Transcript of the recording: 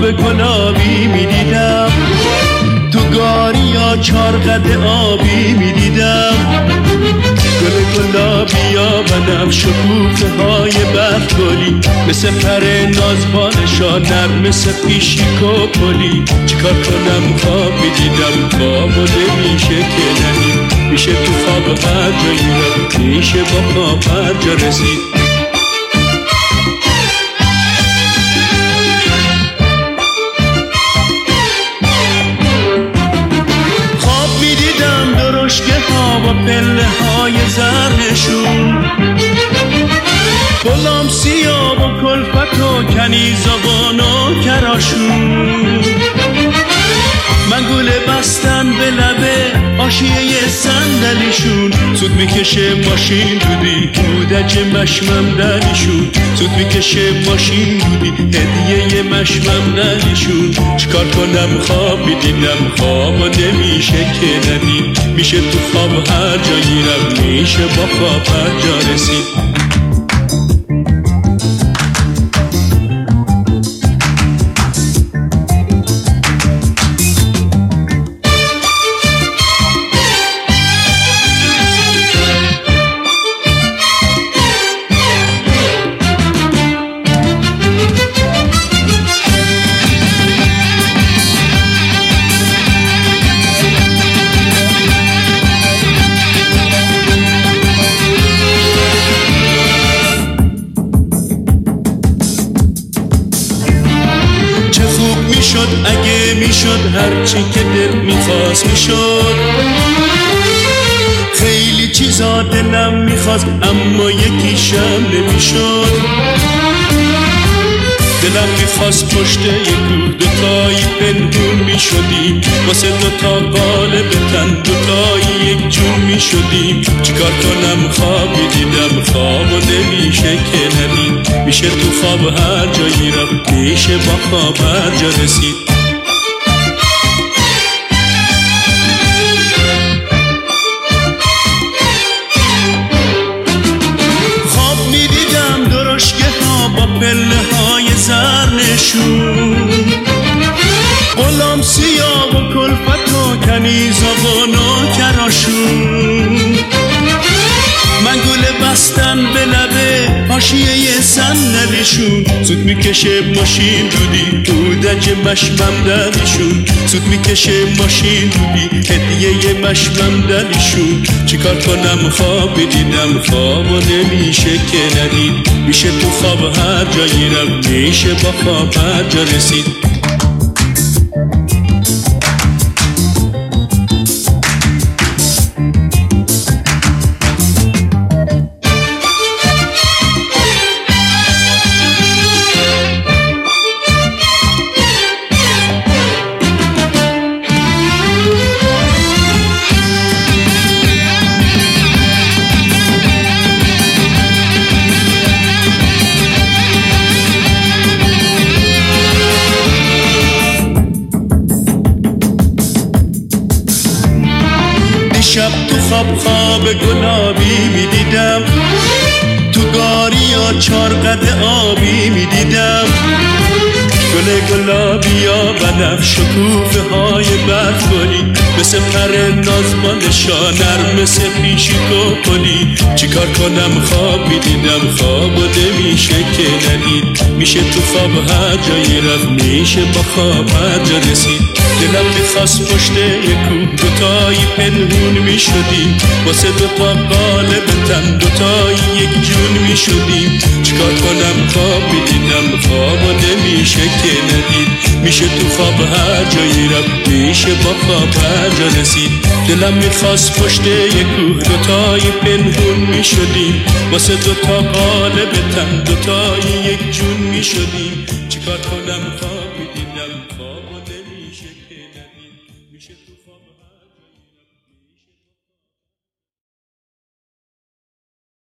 خواب گلابی میدیدم، تو گاریا چارقد آبی میدیدم، گل گلابیا بنفش شکوفه های برگلی، مثل پر نازبانشا نرم مثل پیشیکو پلی. چیکار کنم خواب میدیدم خوابو نمیشه که ندید، میشه تو خواب هر جایی رفت، میشه با خواب هر جا رسید. با پله های زرنشون، غلام سیاه و کلفت و کنیزابان و کراشون، منگوله بستن به لبه آشیه صندلیشون، سود میکشه ماشین دودی دودج مشمم دلیشون، سود میکشه ماشین دودی هدیه مشمم دلیشون. چیکار کنم خواب میدیدم خوابا نمیشه که ندید، میشه تو خواب هر جا گیرم، میشه با خواب هر جا رسید. اگه میشد هرچی که دل میخواست میشد، خیلی چیزا دلم میخواست اما یکیشم نمیشد. دلم میخواست پشت یک کوه دوتایی پنهون میشدیم، واسه دوتا قالب تن دوتایی یک جون میشدیم. چیکار کنم خواب میدیدم خوابو نمیشه که ندید، میشه تو خواب هر جایی رفت، میشه با خواب هر جا رسید. با پله های زرنشون، غلام سیاه و کلفت و کنیزابان و کراشون، منگوله بستن به لبه حاشیه صندلیشون، سود میکشه ماشین دودی دودج مشمم دلیشون، سود میکشه ماشین دودی هدیه مشمم دلیشون. چیکار کنم خواب دیدم خوابو نمیشه که ندید، میشه تو خواب هر جا گیرم، میشه با خواب هر جا رسید. شب تو خواب گلابی میدیدم، تو گاریا چارقد آبی میدیدم، گل گلابیا بنفش شکوفه های برگلی، مثل پر نازبانشا نرم مثل پیشیکو پلی. چیکار کنم خواب میدیدم خوابو نمیشه که ندید، میشه تو خواب هر جایی رفت، میشه با خواب هر جا رسید. دلم میخواست پشت یک کوه دوتایی پنهون میشدیم، واسه دوتا قالب تن دوتایی یک جون میشدیم. چیکار کنم خواب میدیدم خوابو نمیشه که ندید، میشه تو خواب هر جایی رفت، میشه با خواب هر جا رسید. دلم میخواست پشت یک کوه دوتایی پنهون میشدیم، واسه دوتا قالب تن دوتایی یک جون میشدیم. چیکار کنم خواب میدیدم خوابو نمیشه که ندید، میشه تو خواب